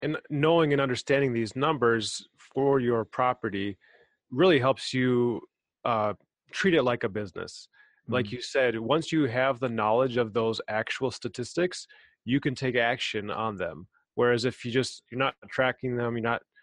And knowing and understanding these numbers for your property really helps you treat it like a business. Like you said, once you have the knowledge of those actual statistics, you can take action on them. Whereas if you're not tracking them,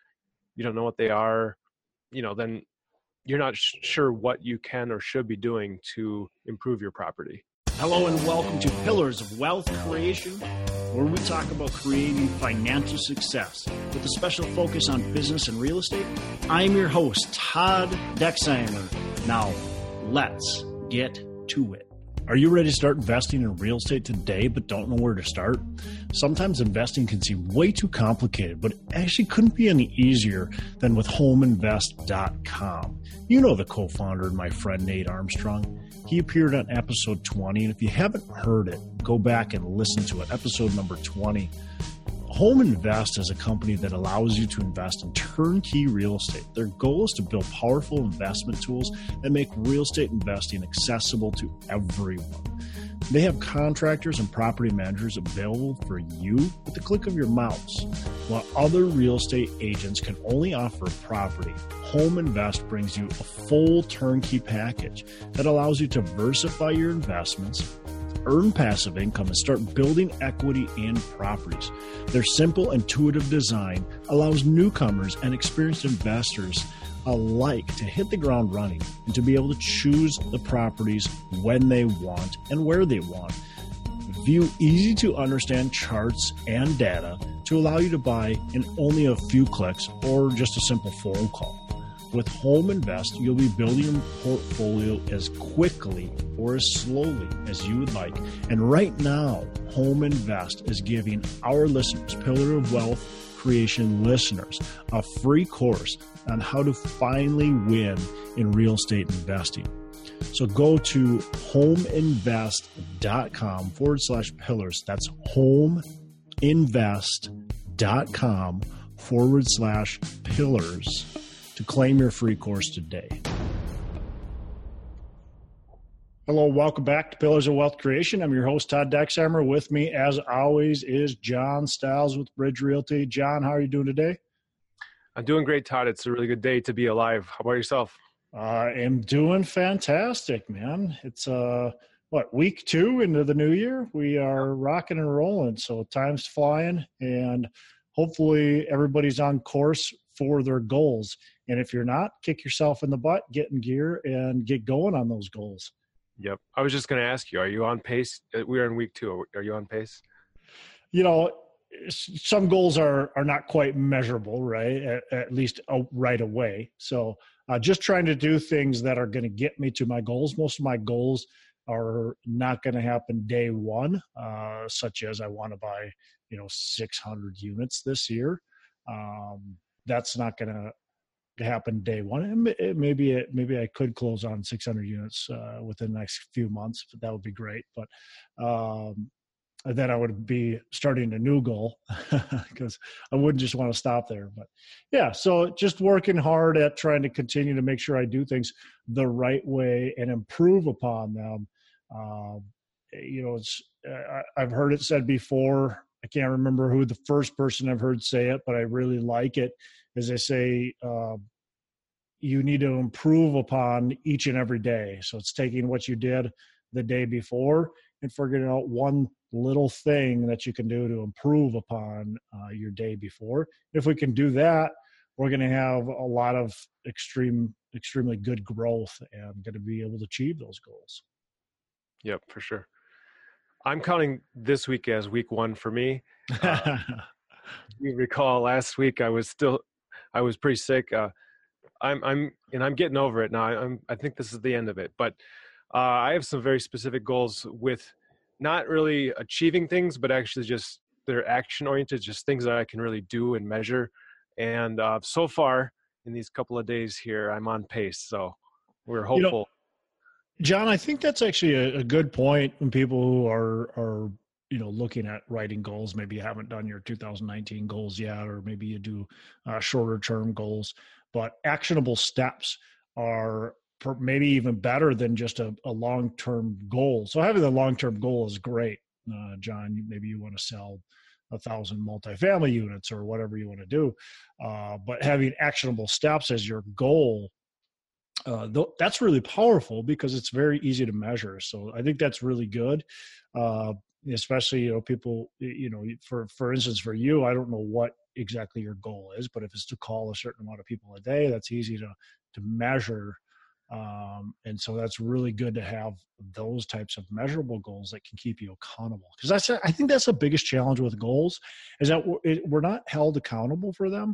you don't know what they are, then you're not sure what you can or should be doing to improve your property. Hello and welcome to Pillars of Wealth Creation, where we talk about creating financial success with a special focus on business and real estate. I'm your host, Todd Dexheimer. Now, let's get to it. Are you ready to start investing in real estate today but don't know where to start? Sometimes investing can seem way too complicated, but it actually couldn't be any easier than with HomeInvest.com. You know the co-founder and my friend Nate Armstrong. He appeared on episode 20, and if you haven't heard it, go back and listen to it, episode number 20. Home Invest is a company that allows you to invest in turnkey real estate. Their goal is to build powerful investment tools that make real estate investing accessible to everyone. They have contractors and property managers available for you with the click of your mouse. While other real estate agents can only offer a property, Home Invest brings you a full turnkey package that allows you to diversify your investments, earn passive income, and start building equity in properties. Their simple, intuitive design allows newcomers and experienced investors alike to hit the ground running and to be able to choose the properties when they want and where they want. View easy to understand charts and data to allow you to buy in only a few clicks or just a simple phone call. With Home Invest, you'll be building your portfolio as quickly or as slowly as you would like. And right now, Home Invest is giving our listeners, Pillar of Wealth Creation listeners, a free course on how to finally win in real estate investing. So go to homeinvest.com/pillars. That's homeinvest.com/pillars to claim your free course today. Hello, welcome back to Pillars of Wealth Creation. I'm your host, Todd Dexheimer. With me, as always, is John Stiles with Bridge Realty. John, how are you doing today? I'm doing great, Todd. It's a really good day to be alive. How about yourself? I am doing fantastic, man. It's week 2 into the new year? We are rocking and rolling, so time's flying, and hopefully everybody's on course for their goals. And if you're not, kick yourself in the butt, get in gear, and get going on those goals. Yep. I was just going to ask you, are you on pace? We're in week 2. Are you on pace? You know, some goals are not quite measurable, right? At least right away. So just trying to do things that are going to get me to my goals. Most of my goals are not going to happen day one, such as I want to buy, 600 units this year. That's not going to happen day one. Maybe I could close on 600 units within the next few months. That would be great. But then I would be starting a new goal because I wouldn't just want to stop there. But yeah, so just working hard at trying to continue to make sure I do things the right way and improve upon them. I've heard it said before. I can't remember who the first person I've heard say it, but I really like it. As they say, you need to improve upon each and every day. So it's taking what you did the day before and figuring out one little thing that you can do to improve upon your day before. If we can do that, we're going to have a lot of extremely good growth and going to be able to achieve those goals. Yep, for sure. I'm counting this week as week 1 for me. You recall last week I was pretty sick. I'm getting over it now. I think this is the end of it. But I have some very specific goals with not really achieving things, but actually just they're action oriented, just things that I can really do and measure. And so far in these couple of days here, I'm on pace. So we're hopeful. John, I think that's actually a good point when people who are looking at writing goals. Maybe you haven't done your 2019 goals yet, or maybe you do shorter term goals, but actionable steps are maybe even better than just a long-term goal. So having the long-term goal is great. John, maybe you want to sell 1,000 multifamily units or whatever you want to do. But having actionable steps as your goal, that's really powerful because it's very easy to measure. So I think that's really good. Especially, people, for instance, for you, I don't know what exactly your goal is, but if it's to call a certain amount of people a day, that's easy to measure. And so that's really good to have those types of measurable goals that can keep you accountable. Because I think that's the biggest challenge with goals, is that we're not held accountable for them.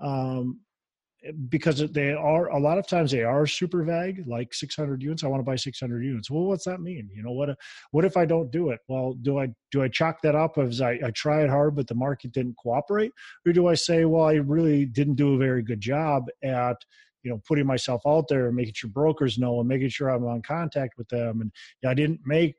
Because they are, a lot of times they are super vague, like 600 units. I want to buy 600 units. Well, what's that mean? What if I don't do it? Well, do I chalk that up as I tried hard, but the market didn't cooperate? Or do I say, well, I really didn't do a very good job at, putting myself out there and making sure brokers know and making sure I'm on contact with them. And I didn't make,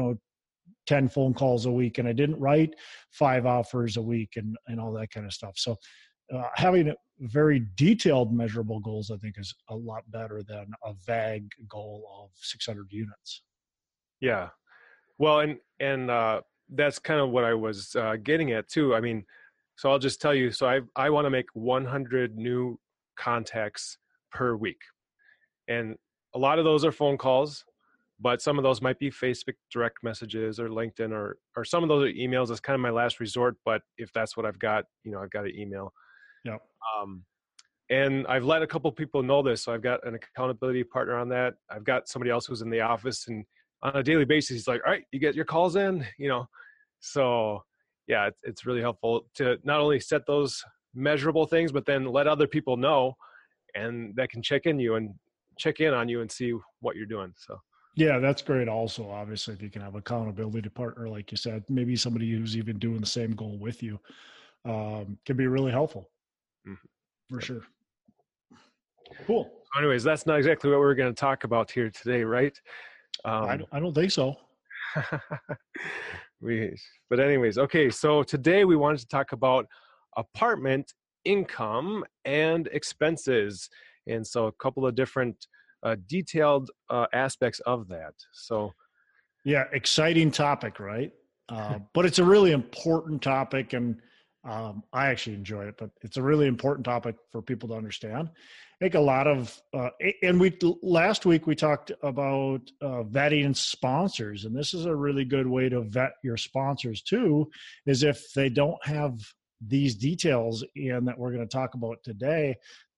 10 phone calls a week, and I didn't write 5 offers a week and all that kind of stuff. So having very detailed measurable goals, I think, is a lot better than a vague goal of 600 units. Yeah. Well, and that's kind of what I was getting at too. I mean, so I'll just tell you, so I want to make 100 new contacts per week. And a lot of those are phone calls, but some of those might be Facebook direct messages or LinkedIn or some of those are emails. That's kind of my last resort. But if that's what I've got, I've got an email. Yeah. And I've let a couple people know this. So I've got an accountability partner on that. I've got somebody else who's in the office, and on a daily basis, he's like, all right, you get your calls in, So yeah, it's really helpful to not only set those measurable things, but then let other people know, and that can check in on you and see what you're doing. So yeah, that's great. Also, obviously, if you can have accountability partner, like you said, maybe somebody who's even doing the same goal with you, can be really helpful. For sure. Cool. So anyways, that's not exactly what we're going to talk about here today, right? I don't think so. But anyways, okay. So today we wanted to talk about apartment income and expenses. And so a couple of different detailed aspects of that. So yeah, exciting topic, right? But it's a really important topic, and I actually enjoy it, but it's a really important topic for people to understand. I think a lot of, last week we talked about vetting sponsors, and this is a really good way to vet your sponsors too, is if they don't have these details in that we're going to talk about today,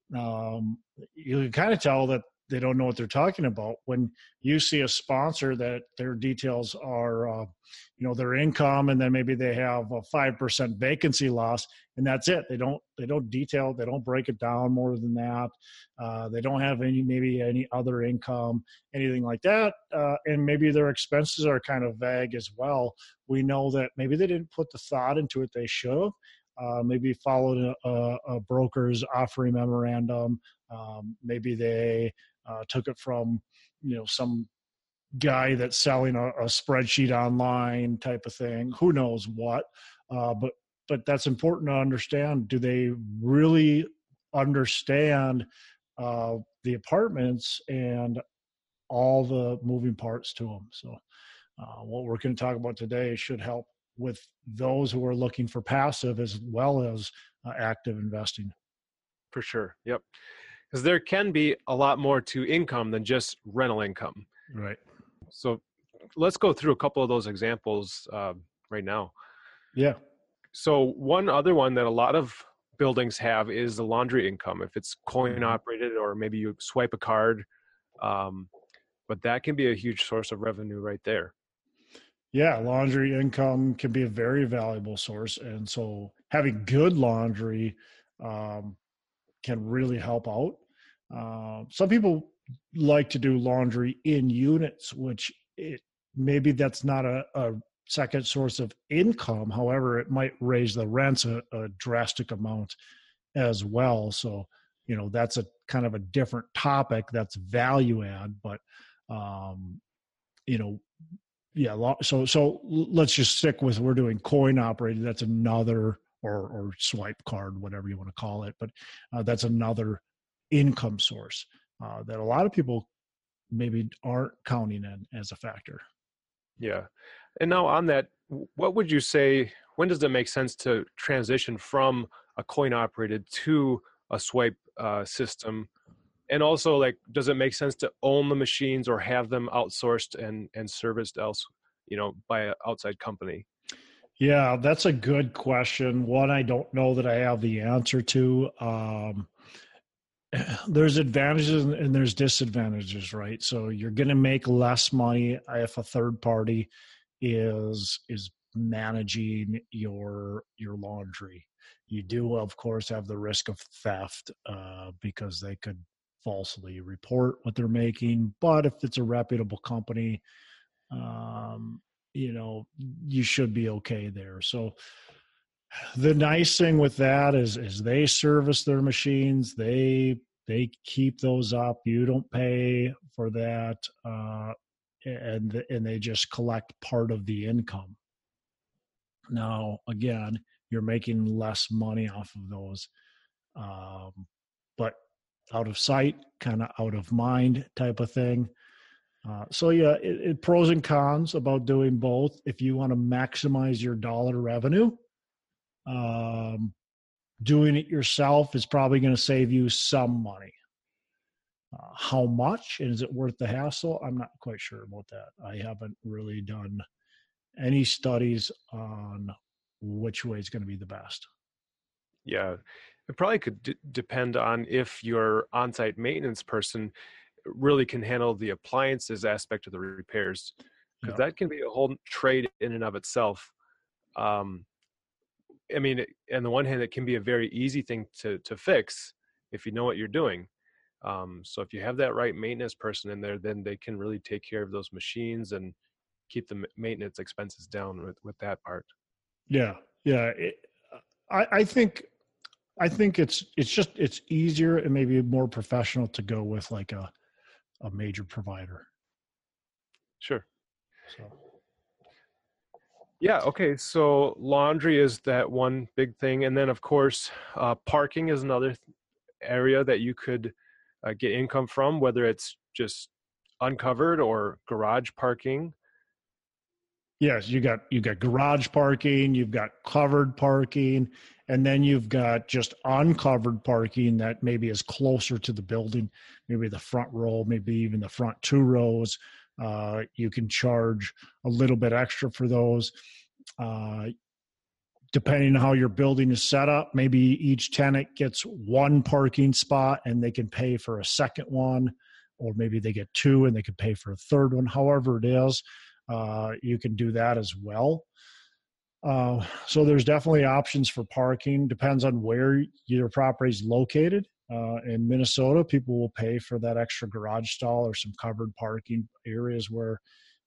you can kind of tell that they don't know what they're talking about when you see a sponsor that their details are, their income, and then maybe they have a 5% vacancy loss, and that's it. They don't detail, they don't break it down more than that. They don't have any other income, anything like that. And maybe their expenses are kind of vague as well. We know that maybe they didn't put the thought into it they should have. Maybe followed a broker's offering memorandum. Maybe they took it from, some guy that's selling a spreadsheet online type of thing. Who knows what? But that's important to understand. Do they really understand the apartments and all the moving parts to them? So what we're going to talk about today should help with those who are looking for passive as well as active investing. For sure. Yep. Because there can be a lot more to income than just rental income. Right. So let's go through a couple of those examples right now. Yeah. So one other one that a lot of buildings have is the laundry income. If it's coin operated, or maybe you swipe a card, but that can be a huge source of revenue right there. Yeah, laundry income can be a very valuable source. And so having good laundry can really help out. Some people like to do laundry in units, which maybe that's not a second source of income. However, it might raise the rents a drastic amount as well. So, that's a kind of a different topic that's value add, but, yeah. So let's just stick with, we're doing coin operated. That's another, or swipe card, whatever you want to call it. But that's another income source that a lot of people maybe aren't counting in as a factor. Yeah. And now on that, what would you say when does it make sense to transition from a coin operated to a swipe system? And also, like, does it make sense to own the machines or have them outsourced and serviced else, by an outside company? Yeah, that's a good question. One I don't know that I have the answer to. There's advantages and there's disadvantages, right? So you're going to make less money if a third party is managing your laundry. You do, of course, have the risk of theft because they could falsely report what they're making. But if it's a reputable company, you should be okay there. So the nice thing with that is they service their machines. They keep those up. You don't pay for that, and they just collect part of the income. Now, again, you're making less money off of those, but out of sight, kind of out of mind type of thing. So yeah, it pros and cons about doing both. If you want to maximize your dollar revenue, doing it yourself is probably going to save you some money. How much, and is it worth the hassle? I'm not quite sure about that. I haven't really done any studies on which way is going to be the best. Yeah, it probably could depend on if your on-site maintenance person really can handle the appliances aspect of the repairs, because that can be a whole trade in and of itself. I mean, on the one hand, it can be a very easy thing to fix if you know what you're doing. So if you have that right maintenance person in there, then they can really take care of those machines and keep the maintenance expenses down with that part. Yeah. I think it's easier and maybe more professional to go with like a major provider. Sure. So. Yeah. Okay. So laundry is that one big thing. And then of course, parking is another area that you could get income from, whether it's just uncovered or garage parking. Yes, you got garage parking, you've got covered parking, and then you've got just uncovered parking that maybe is closer to the building, maybe the front row, maybe even the front 2 rows. You can charge a little bit extra for those. Depending on how your building is set up, maybe each tenant gets 1 parking spot and they can pay for a second one, or maybe they get 2 and they can pay for a third one. However it is, you can do that as well. So there's definitely options for parking. Depends on where your property is located. In Minnesota, people will pay for that extra garage stall or some covered parking areas where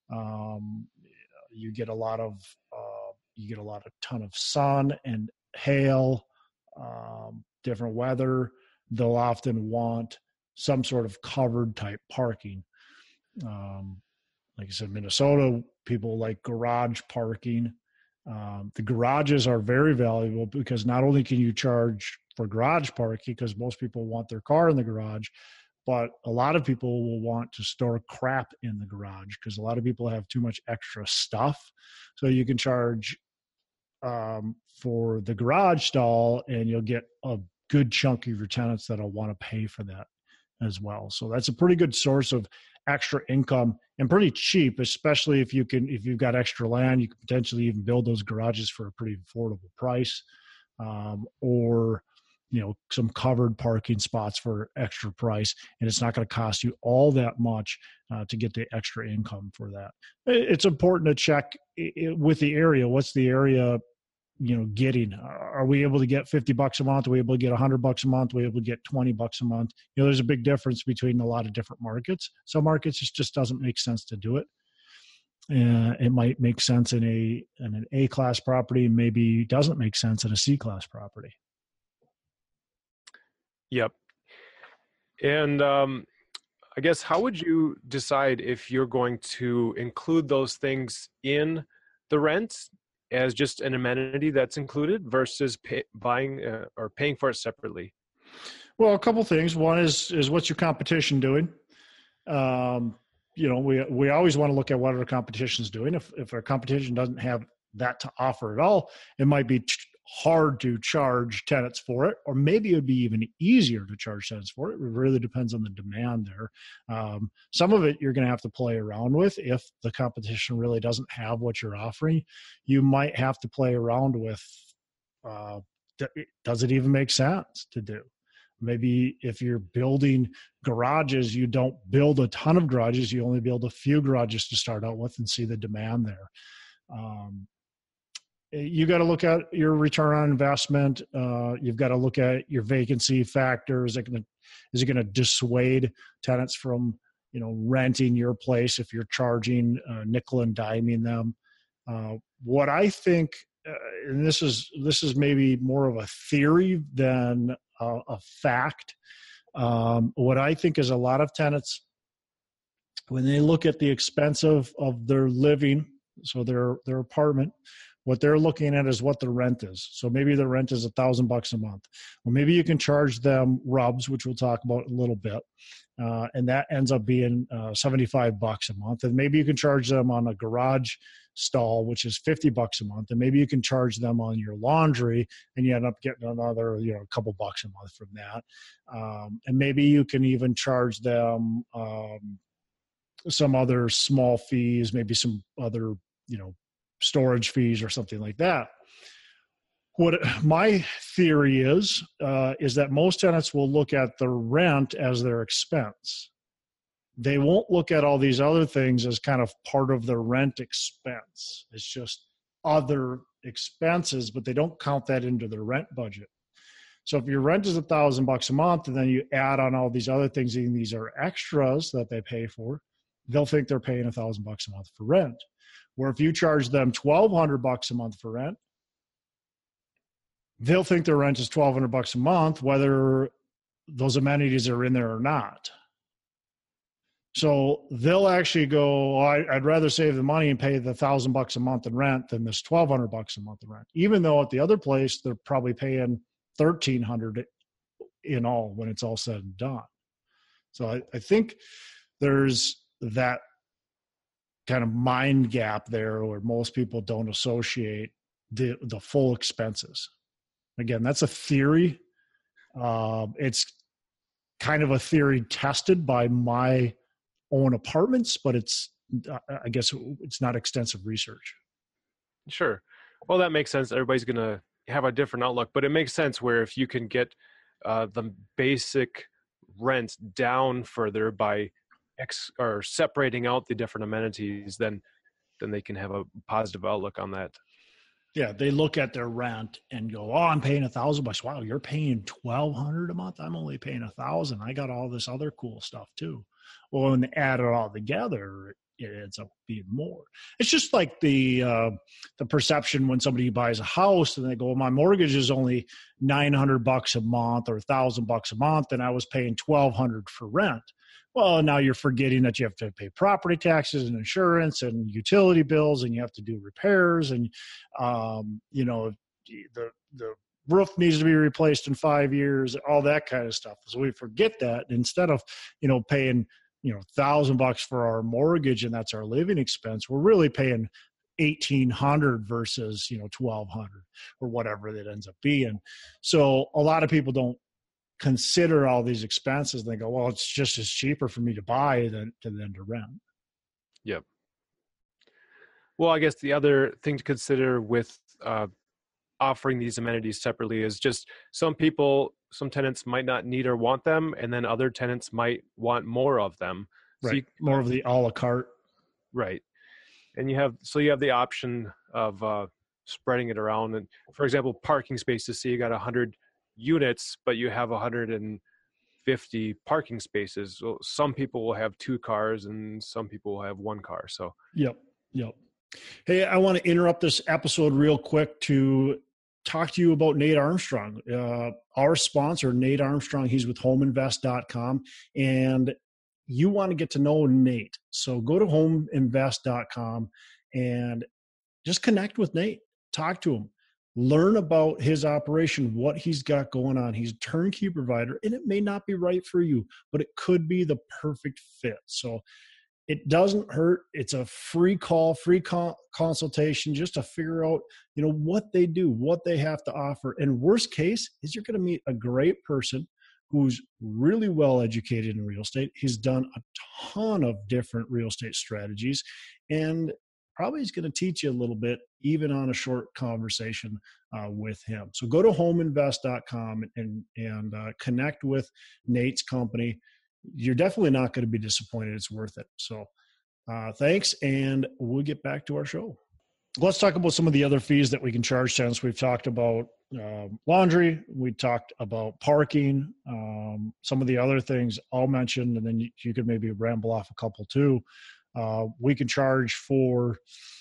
you get a ton of sun and hail, different weather. They'll often want some sort of covered type parking. Like I said, Minnesota, people like garage parking. The garages are very valuable because not only can you charge for garage parking, because most people want their car in the garage, but a lot of people will want to store crap in the garage because a lot of people have too much extra stuff. So you can charge for the garage stall and you'll get a good chunk of your tenants that'll want to pay for that as well. So that's a pretty good source of extra income and pretty cheap, especially if you've got extra land. You can potentially even build those garages for a pretty affordable price, or some covered parking spots for extra price, and it's not going to cost you all that much to get the extra income for that. It's important to check with the area. What's the area getting? Are we able to get $50 a month? Are we able to get $100 a month? Are we able to get $20 a month? There's a big difference between a lot of different markets. Some markets, it just doesn't make sense to do it. It might make sense in an A-class property, maybe doesn't make sense in a C-class property. Yep. And I guess, how would you decide if you're going to include those things in the rent as just an amenity that's included versus buying or paying for it separately? Well, a couple things. One is what's your competition doing? We always want to look at what our competition is doing. If our competition doesn't have that to offer at all, it might be hard to charge tenants for it, or maybe it would be even easier to charge tenants for it. It really depends on the demand there. Some of it you're going to have to play around with. If the competition really doesn't have what you're offering, you might have to play around with, does it even make sense to do? Maybe if you're building garages, you don't build a ton of garages. You only build a few garages to start out with and see the demand there. You got to look at your return on investment. You've got to look at your vacancy factors. Is it going to dissuade tenants from, renting your place if you're charging nickel and diming them? What I think, and this is maybe more of a theory than a fact. What I think is a lot of tenants, when they look at the expense of their living, so their apartment, what they're looking at is what the rent is. So maybe the rent is $1,000 a month. Well, maybe you can charge them RUBS, which we'll talk about in a little bit, and that ends up being $75 a month. And maybe you can charge them on a garage stall, which is $50 a month. And maybe you can charge them on your laundry, and you end up getting another, a couple bucks a month from that. And maybe you can even charge them some other small fees, maybe some other, storage fees or something like that. What my theory is that most tenants will look at the rent as their expense. They won't look at all these other things as kind of part of the rent expense. It's just other expenses, but they don't count that into their rent budget. So if your rent is $1,000 a month, and then you add on all these other things, and these are extras that they pay for, they'll think they're paying $1,000 a month for rent. Where if you charge them $1,200 a month for rent, they'll think their rent is $1,200 a month, whether those amenities are in there or not. So they'll actually go, I'd rather save the money and pay the $1,000 a month in rent than this $1,200 a month in rent. Even though at the other place, they're probably paying $1,300 in all when it's all said and done. So I think there's that kind of mind gap there where most people don't associate the full expenses. Again, that's a theory. It's kind of a theory tested by my own apartments, but I guess it's not extensive research. Sure. Well, that makes sense. Everybody's going to have a different outlook, but it makes sense where if you can get the basic rent down further by or separating out the different amenities, then they can have a positive outlook on that. Yeah, they look at their rent and go, "Oh, I'm paying $1,000. Wow, you're paying $1,200 a month. I'm only paying $1,000. I got all this other cool stuff too." Well, when they add it all together, it ends up being more. It's just like the perception when somebody buys a house and they go, well, "My mortgage is only $900 a month or $1,000 a month, and I was paying $1,200 for rent." Well, now you're forgetting that you have to pay property taxes and insurance and utility bills, and you have to do repairs, and the roof needs to be replaced in 5 years, all that kind of stuff. So we forget that instead of paying $1,000 for our mortgage and that's our living expense, we're really paying $1,800 versus $1,200 or whatever that ends up being. So a lot of people don't consider all these expenses. They go, well, it's just as cheaper for me to buy than to rent. Yep. Well, I guess the other thing to consider with offering these amenities separately is just some tenants might not need or want them, and then other tenants might want more of them. Right. So more of the a la carte. Right. And you have the option of spreading it around. And for example, parking spaces, say you got 100 units, but you have 150 parking spaces. So some people will have 2 cars and some people will have 1 car. So Yep. Hey, I want to interrupt this episode real quick to talk to you about Nate Armstrong, our sponsor, Nate Armstrong. He's with homeinvest.com, and you want to get to know Nate. So go to homeinvest.com and just connect with Nate, talk to him, learn about his operation, what he's got going on. He's a turnkey provider, and it may not be right for you, but it could be the perfect fit. So It doesn't hurt. It's a free call, consultation, just to figure out, what they do, what they have to offer. And worst case is you're going to meet a great person who's really well educated in real estate. He's done a ton of different real estate strategies, and probably is going to teach you a little bit, even on a short conversation with him. So go to homeinvest.com and connect with Nate's company. You're definitely not going to be disappointed. It's worth it. So thanks, and we'll get back to our show. Let's talk about some of the other fees that we can charge tenants. We've talked about laundry. We talked about parking. Some of the other things I'll mention, and then you could maybe ramble off a couple too. We can charge for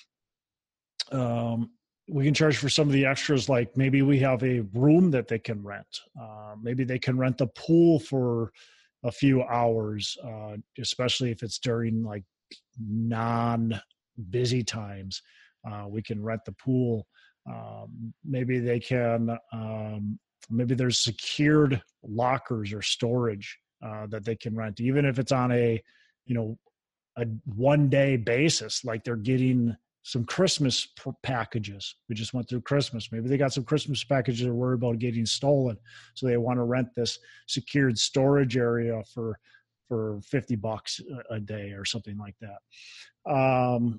some of the extras, like maybe we have a room that they can rent. Maybe they can rent the pool for a few hours, especially if it's during like non-busy times. We can rent the pool. Maybe they can, maybe there's secured lockers or storage that they can rent, even if it's on a 1-day basis, like they're getting some Christmas packages. We just went through Christmas. Maybe they got some Christmas packages they're worried about getting stolen. So they want to rent this secured storage area for $50 a day or something like that.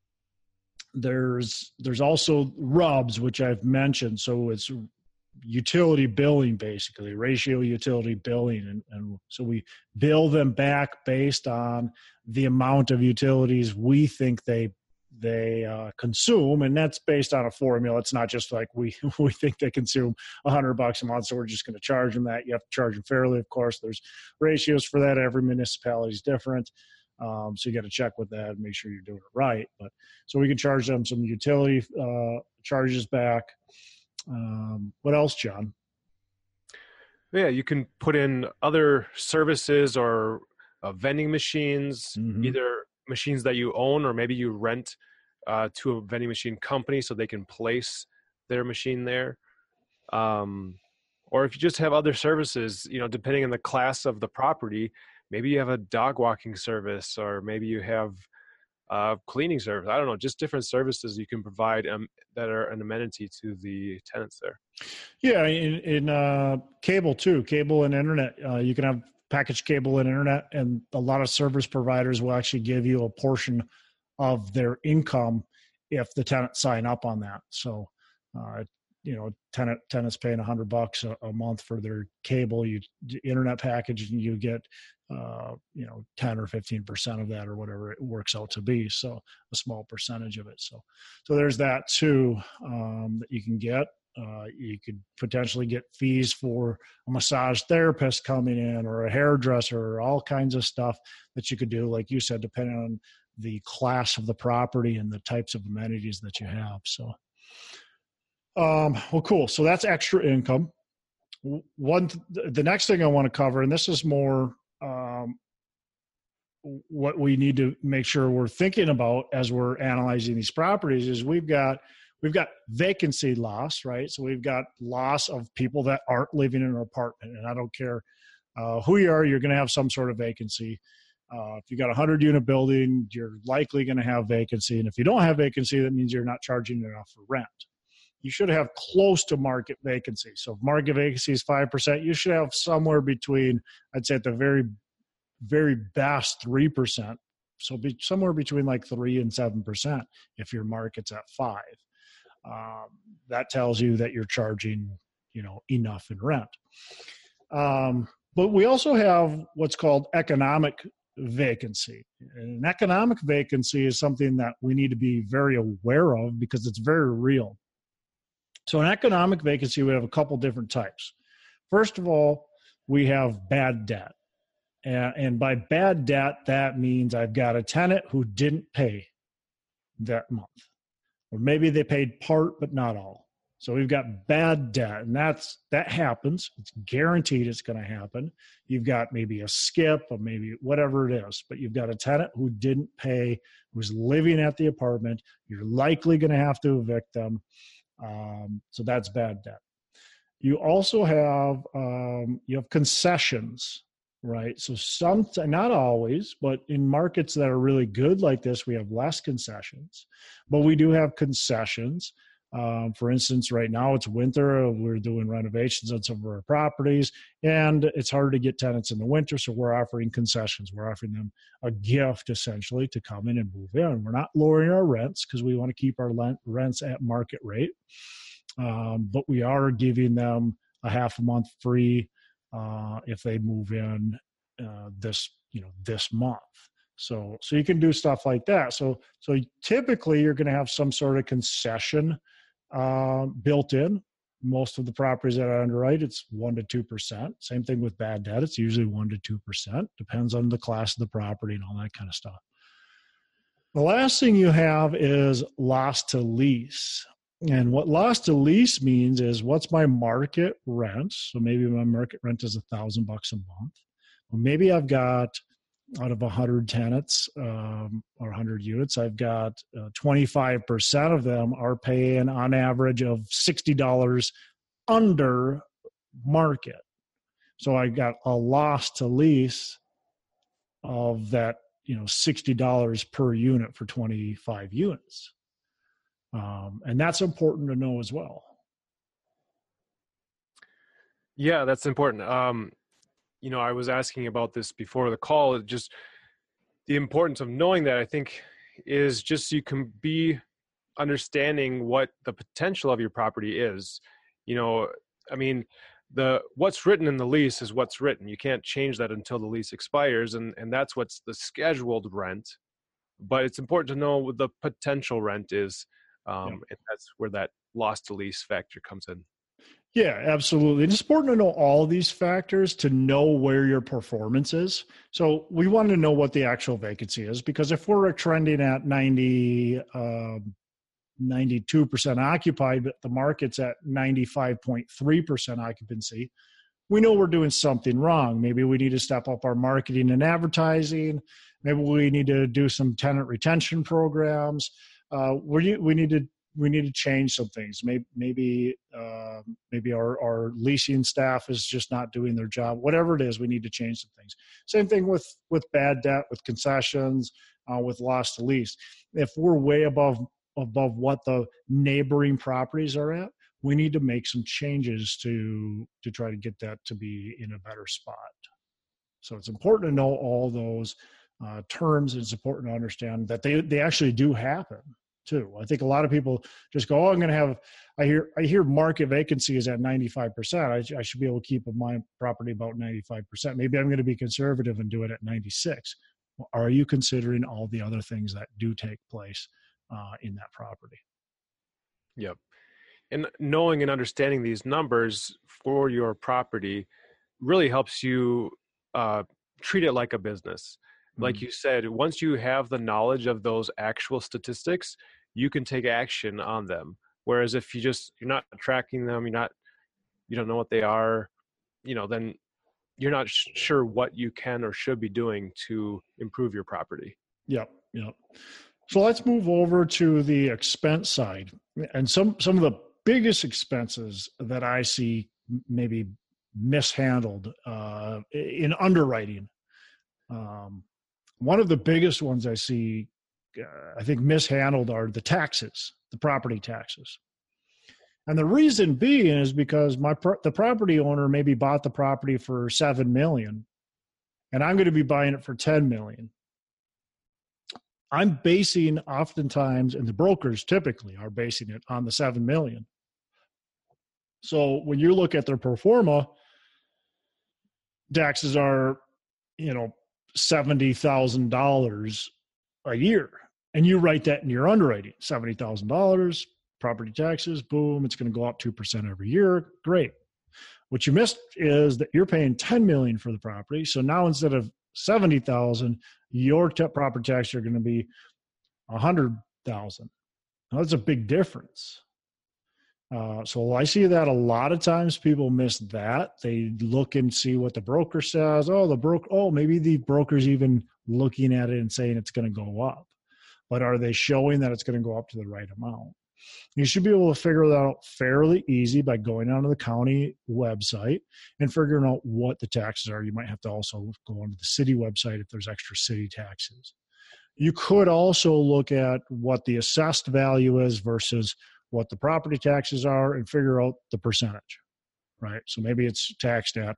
There's also RUBS, which I've mentioned. So it's utility billing, basically ratio utility billing. And so we bill them back based on the amount of utilities we think they consume, and that's based on a formula. It's not just like we think they consume $100 a month, so we're just going to charge them that. You have to charge them fairly, of course. There's ratios for that. Every municipality is different, so you got to check with that and make sure you're doing it right. But so we can charge them some utility charges back. What else, John? Yeah, you can put in other services or vending machines, either machines that you own, or maybe you rent to a vending machine company so they can place their machine there. Or if you just have other services, depending on the class of the property, maybe you have a dog walking service, or maybe you have cleaning service. I don't know, just different services you can provide that are an amenity to the tenants there. Yeah, in cable too, cable and internet. You can have packaged cable and internet, and a lot of service providers will actually give you a portion of their income if the tenants sign up on that. So, tenants paying $100 a month for their cable, internet package, and you get 10 or 15% of that, or whatever it works out to be. So a small percentage of it. So there's that too, that you can get. You could potentially get fees for a massage therapist coming in, or a hairdresser, or all kinds of stuff that you could do, like you said, depending on the class of the property and the types of amenities that you have. So, well, cool. So that's extra income. The next thing I want to cover, and this is more what we need to make sure we're thinking about as we're analyzing these properties, is we've got vacancy loss, right? So we've got loss of people that aren't living in an apartment. And I don't care who you are, you're going to have some sort of vacancy. If you got a 100-unit building, you're likely going to have vacancy. And if you don't have vacancy, that means you're not charging enough for rent. You should have close to market vacancy. So if market vacancy is 5%, you should have somewhere between, I'd say at the very, very best, 3%. So be somewhere between like 3 and 7% if your market's at 5. That tells you that you're charging, enough in rent. But we also have what's called economic vacancy. And an economic vacancy is something that we need to be very aware of because it's very real. So an economic vacancy, we have a couple different types. First of all, we have bad debt. And by bad debt, that means I've got a tenant who didn't pay that month. Or maybe they paid part, but not all. So we've got bad debt, and that happens. It's guaranteed it's going to happen. You've got maybe a skip, or maybe whatever it is, but you've got a tenant who didn't pay, who's living at the apartment. You're likely going to have to evict them. So that's bad debt. You also have concessions. right? So not always, but in markets that are really good like this, we have less concessions, but we do have concessions. For instance, right now it's winter. We're doing renovations on some of our properties, and it's hard to get tenants in the winter. So we're offering concessions. We're offering them a gift essentially to come in and move in. We're not lowering our rents because we want to keep our rents at market rate. But we are giving them a half a month free if they move in this month. So you can do stuff like that. So typically you're going to have some sort of concession built in. Most of the properties that I underwrite, it's 1% to 2%. Same thing with bad debt. It's usually 1% to 2%. Depends on the class of the property and all that kind of stuff. The last thing you have is loss to lease. And what loss to lease means is, what's my market rent? So maybe my market rent is $1,000 a month. Well, maybe I've got, out of 100 tenants or 100 units, I've got 25% of them are paying on average of $60 under market. So I got a loss to lease of that, $60 per unit for 25 units. And that's important to know as well. Yeah, that's important. I was asking about this before the call. Just the importance of knowing that, I think, is just so you can be understanding what the potential of your property is. What's written in the lease is what's written. You can't change that until the lease expires, and that's what's the scheduled rent. But it's important to know what the potential rent is. And that's where that loss to lease factor comes in. Yeah, absolutely. It's important to know all these factors to know where your performance is. So we want to know what the actual vacancy is, because if we're trending at 92% occupied, but the market's at 95.3% occupancy, we know we're doing something wrong. Maybe we need to step up our marketing and advertising. Maybe we need to do some tenant retention programs. We need to change some things. Maybe our leasing staff is just not doing their job. Whatever it is, we need to change some things. Same thing with bad debt, with concessions, with loss to lease. If we're way above what the neighboring properties are at, we need to make some changes to try to get that to be in a better spot. So it's important to know all those terms. It's important to understand that they actually do happen too. I think a lot of people just go, I'm going to have, I hear market vacancy is at 95%. I should be able to keep my property about 95%. Maybe I'm going to be conservative and do it at 96. Well, are you considering all the other things that do take place in that property? Yep. And knowing and understanding these numbers for your property really helps you treat it like a business. Like you said, once you have the knowledge of those actual statistics, you can take action on them. Whereas if you're not tracking them, you don't know what they are, then you're not sure what you can or should be doing to improve your property. Yep. So let's move over to the expense side. And some of the biggest expenses that I see maybe mishandled in underwriting. One of the biggest ones I see, I think, mishandled are the taxes, the property taxes. And the reason being is because the property owner maybe bought the property for $7 million, and I'm going to be buying it for $10 million. I'm basing oftentimes, and the brokers typically are basing it on the $7 million. So when you look at their pro forma, taxes are, $70,000 a year. And you write that in your underwriting, $70,000, property taxes, boom, it's going to go up 2% every year. Great. What you missed is that you're paying $10 million for the property. So now instead of $70,000, your property taxes are going to be $100,000. Now that's a big difference. So I see that a lot of times people miss that. They look and see what the broker says. Maybe the broker's even looking at it and saying it's going to go up. But are they showing that it's going to go up to the right amount? You should be able to figure that out fairly easy by going onto the county website and figuring out what the taxes are. You might have to also go onto the city website if there's extra city taxes. You could also look at what the assessed value is versus what the property taxes are and figure out the percentage, right? So maybe it's taxed at,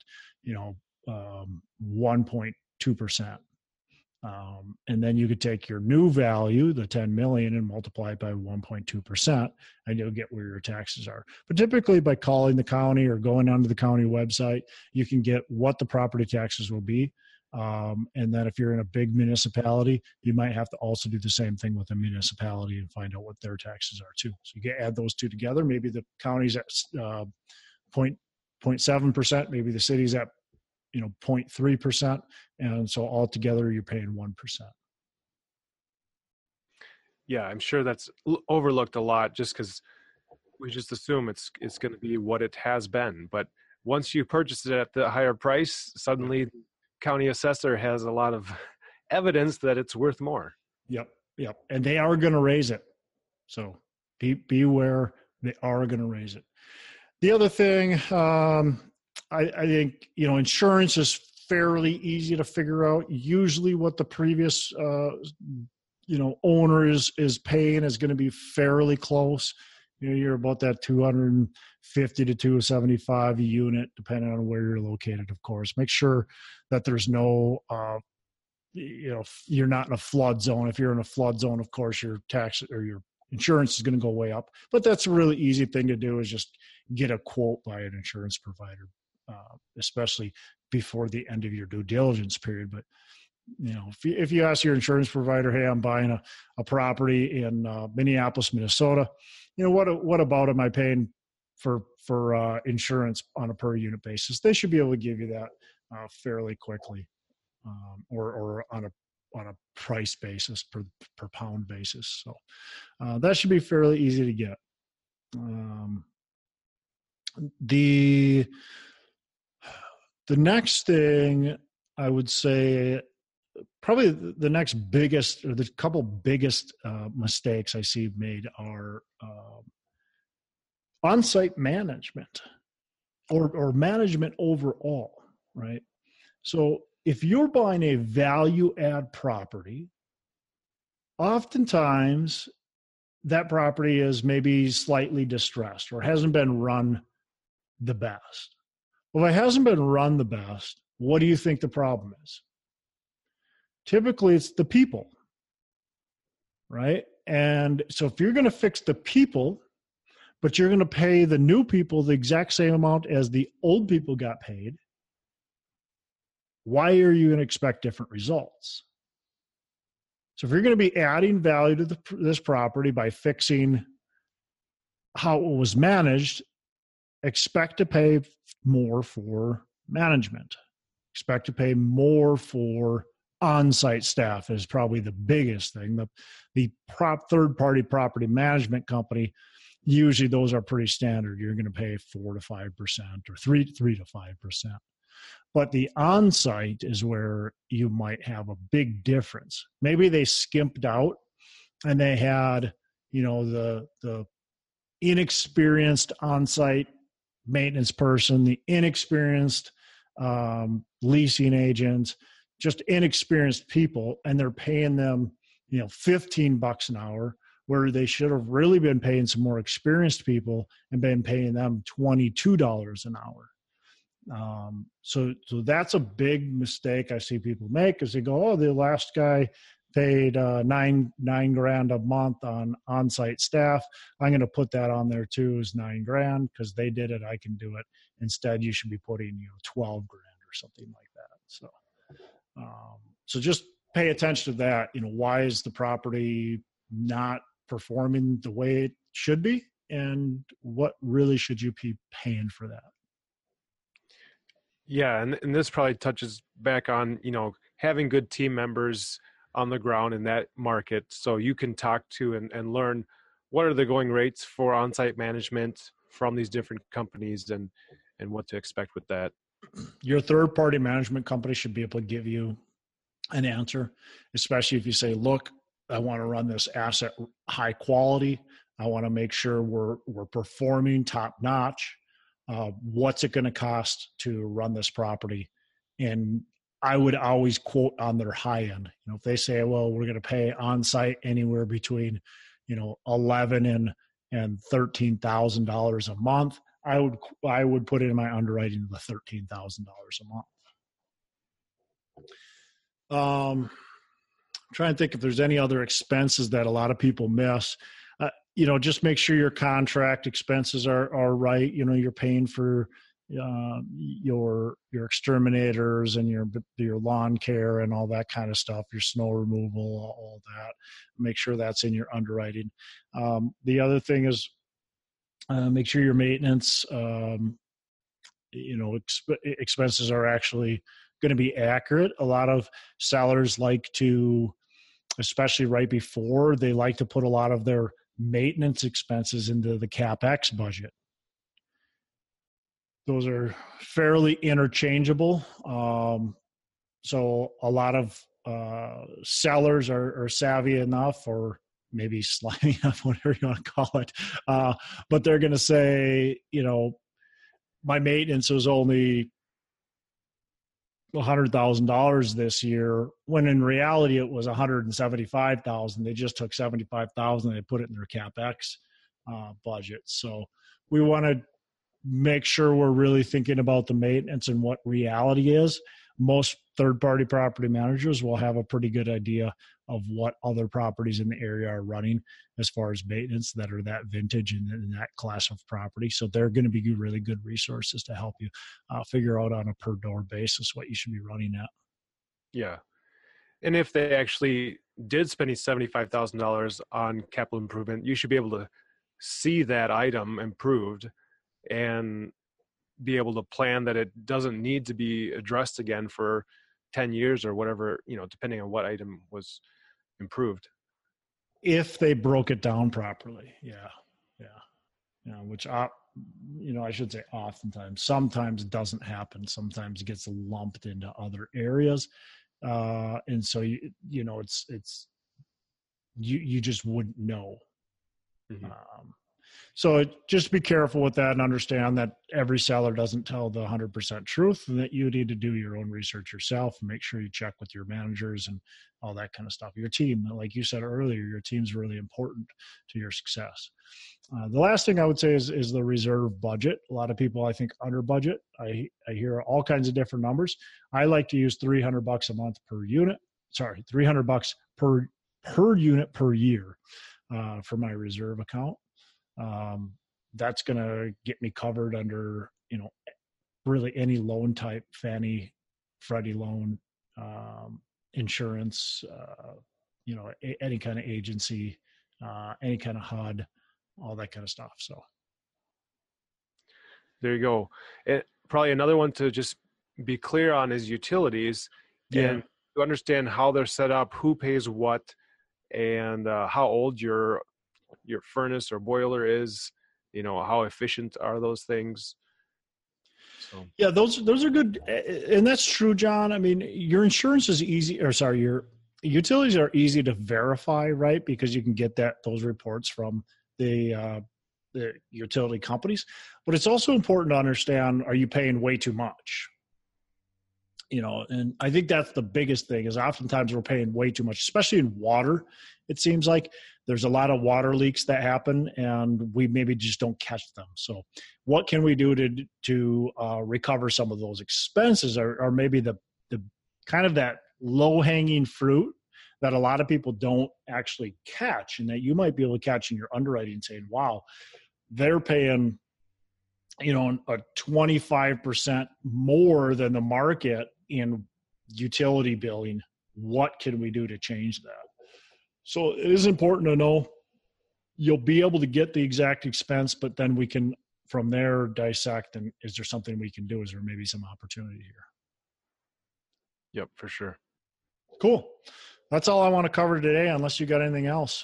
1.2%. And then you could take your new value, the 10 million, and multiply it by 1.2%, and you'll get where your taxes are. But typically by calling the county or going onto the county website, you can get what the property taxes will be. And then if you're in a big municipality, you might have to also do the same thing with a municipality and find out what their taxes are too. So you can add those two together. Maybe the county's at 0.7%, maybe the city's at 0.3%. And so altogether you're paying 1%. Yeah, I'm sure that's overlooked a lot just because we just assume it's going to be what it has been. But once you purchase it at the higher price, suddenly the county assessor has a lot of evidence that it's worth more. Yep. And they are going to raise it. So beware, they are going to raise it. The other thing, I think, insurance is fairly easy to figure out. Usually what the previous, owner is paying is going to be fairly close. You're about that 250 to 275 a unit, depending on where you're located, of course. Make sure that there's no, you're not in a flood zone. If you're in a flood zone, of course, your tax or your insurance is going to go way up. But that's a really easy thing to do, is just get a quote by an insurance provider, especially before the end of your due diligence period. But if you ask your insurance provider, hey, I'm buying a property in Minneapolis, Minnesota, what about am I paying for insurance on a per unit basis? They should be able to give you that fairly quickly, or on a price basis, per pound basis. So that should be fairly easy to get. The next thing I would say, probably the next biggest, or the couple biggest mistakes I see made are on-site management or management overall, right? So if you're buying a value add property, oftentimes that property is maybe slightly distressed or hasn't been run the best. Well, if it hasn't been run the best, what do you think the problem is? Typically, it's the people, right? And so if you're going to fix the people, but you're going to pay the new people the exact same amount as the old people got paid, why are you going to expect different results? So if you're going to be adding value to this property by fixing how it was managed, expect to pay more for management. Expect to pay more for on-site staff is probably the biggest thing. The third-party property management company, usually those are pretty standard. You're going to pay 4 to 5% or 3 to 5%. But the on-site is where you might have a big difference. Maybe they skimped out and they had, the inexperienced on-site maintenance person, the inexperienced leasing agents, just inexperienced people, and they're paying them, $15 an hour, where they should have really been paying some more experienced people and been paying them $22 an hour. So that's a big mistake I see people make, is they go, oh, the last guy paid $9,000 a month on-site staff. I'm going to put that on there too, as $9,000 because they did it. I can do it. Instead, you should be putting $12,000 or something like that. So just pay attention to that. Why is the property not performing the way it should be, and what really should you be paying for that? Yeah, and this probably touches back on, having good team members on the ground in that market, so you can talk to and learn what are the going rates for on-site management from these different companies and what to expect with that. Your third-party management company should be able to give you an answer, especially if you say, look, I want to run this asset high quality. I want to make sure we're performing top notch. What's it going to cost to run this property? And I would always quote on their high end. If they say, well, we're going to pay on site anywhere between, $11,000 and $13,000 a month, I would put it in my underwriting the $13,000 a month. Trying to think if there's any other expenses that a lot of people miss. Just make sure your contract expenses are right. You're paying for your exterminators and your lawn care and all that kind of stuff, your snow removal, all that. Make sure that's in your underwriting. The other thing is make sure your maintenance, expenses are actually going to be accurate. A lot of sellers like to, especially right before, they like to put a lot of their maintenance expenses into the CapEx budget. Those are fairly interchangeable. So a lot of sellers are savvy enough, or maybe slimy enough, whatever you want to call it. But they're going to say, my maintenance was only $100,000 this year, when in reality it was $175,000. They just took $75,000 and they put it in their CapEx budget. So we want to make sure we're really thinking about the maintenance and what reality is. Most third-party property managers will have a pretty good idea of what other properties in the area are running as far as maintenance that are that vintage and in that class of property. So they're going to be really good resources to help you figure out on a per door basis what you should be running at. Yeah. And if they actually did spend $75,000 on capital improvement, you should be able to see that item improved and be able to plan that it doesn't need to be addressed again for 10 years or whatever, depending on what item was improved. If they broke it down properly. Yeah. Which, I should say oftentimes, sometimes it doesn't happen. Sometimes it gets lumped into other areas. And so, it's you just wouldn't know. Mm-hmm. So just be careful with that and understand that every seller doesn't tell the 100% truth, and that you need to do your own research yourself and make sure you check with your managers and all that kind of stuff. Your team, like you said earlier, your team's really important to your success. The last thing I would say is the reserve budget. A lot of people, I think, under budget. I hear all kinds of different numbers. I like to use $300 a month per unit. Sorry, $300 per unit per year for my reserve account. That's going to get me covered under, really any loan type, Fannie, Freddie loan, insurance, any kind of agency, any kind of HUD, all that kind of stuff. So there you go. And probably another one to just be clear on is utilities, and to understand how they're set up, who pays what, and how old your furnace or boiler is, how efficient are those things. So yeah, those are good. And that's true, John. I mean, your insurance is easy, your utilities are easy to verify, right? Because you can get those reports from the utility companies. But it's also important to understand, are you paying way too much? And I think that's the biggest thing, is oftentimes we're paying way too much, especially in water. It seems like there's a lot of water leaks that happen and we maybe just don't catch them. So what can we do to recover some of those expenses, or maybe the kind of that low hanging fruit that a lot of people don't actually catch, and that you might be able to catch in your underwriting, saying, wow, they're paying, a 25% more than the market in utility billing. What can we do to change that? So it is important to know you'll be able to get the exact expense, but then we can from there dissect, and is there something we can do? Is there maybe some opportunity here? Yep, for sure. Cool. That's all I want to cover today, unless you got anything else.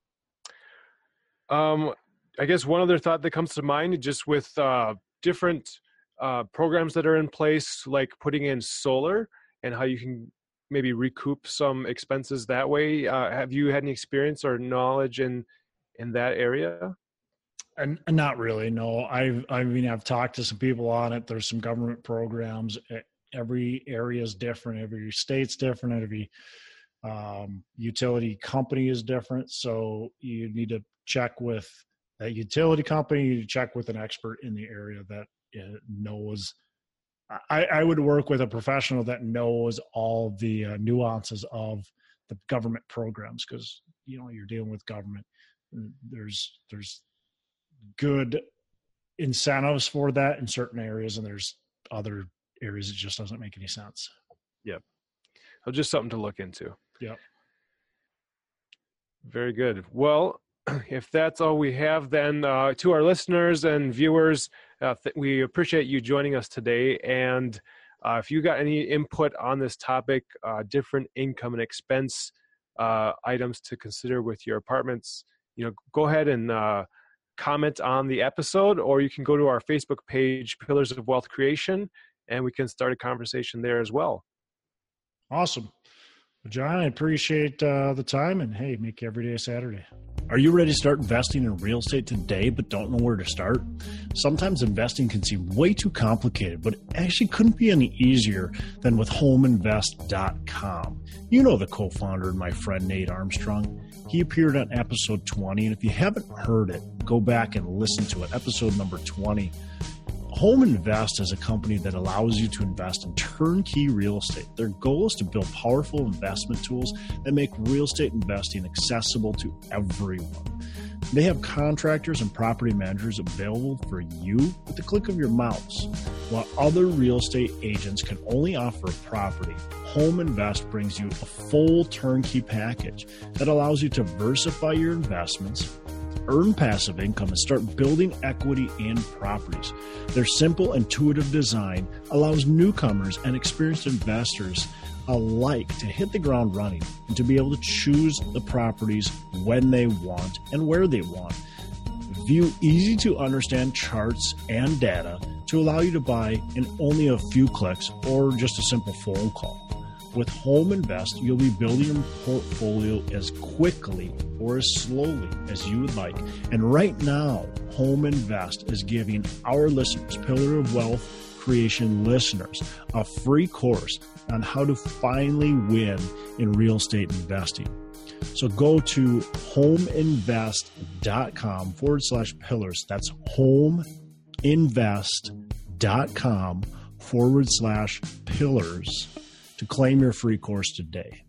I guess one other thought that comes to mind, just with different programs that are in place, like putting in solar and how you can maybe recoup some expenses that way. Have you had any experience or knowledge in in that area? And not really, no. I've talked to some people on it. There's some government programs. Every area is different. Every state's different. Every utility company is different. So you need to check with that utility company. You check with an expert in the area that knows. I would work with a professional that knows all the nuances of the government programs, because you're dealing with government. There's good incentives for that in certain areas, and there's other areas it just doesn't make any sense. Yep. So just something to look into. Yep. Very good. Well, if that's all we have, then to our listeners and viewers, we appreciate you joining us today. And if you got any input on this topic, different income and expense items to consider with your apartments, go ahead and comment on the episode, or you can go to our Facebook page, Pillars of Wealth Creation, and we can start a conversation there as well. Awesome. Well, John, I appreciate the time, and hey, make every day a Saturday. Are you ready to start investing in real estate today but don't know where to start? Sometimes investing can seem way too complicated, but it actually couldn't be any easier than with HomeInvest.com. You know the co-founder and my friend Nate Armstrong. He appeared on episode 20, and if you haven't heard it, go back and listen to it, episode number 20. Home Invest is a company that allows you to invest in turnkey real estate. Their goal is to build powerful investment tools that make real estate investing accessible to everyone. They have contractors and property managers available for you with the click of your mouse. While other real estate agents can only offer a property, Home Invest brings you a full turnkey package that allows you to diversify your investments, earn passive income, and start building equity in properties. Their simple, intuitive design allows newcomers and experienced investors alike to hit the ground running and to be able to choose the properties when they want and where they want. View easy to understand charts and data to allow you to buy in only a few clicks or just a simple phone call. With Home Invest, you'll be building your portfolio as quickly or as slowly as you would like. And right now, Home Invest is giving our listeners, Pillar of Wealth Creation listeners, a free course on how to finally win in real estate investing. So go to homeinvest.com/pillars. That's homeinvest.com/pillars to claim your free course today.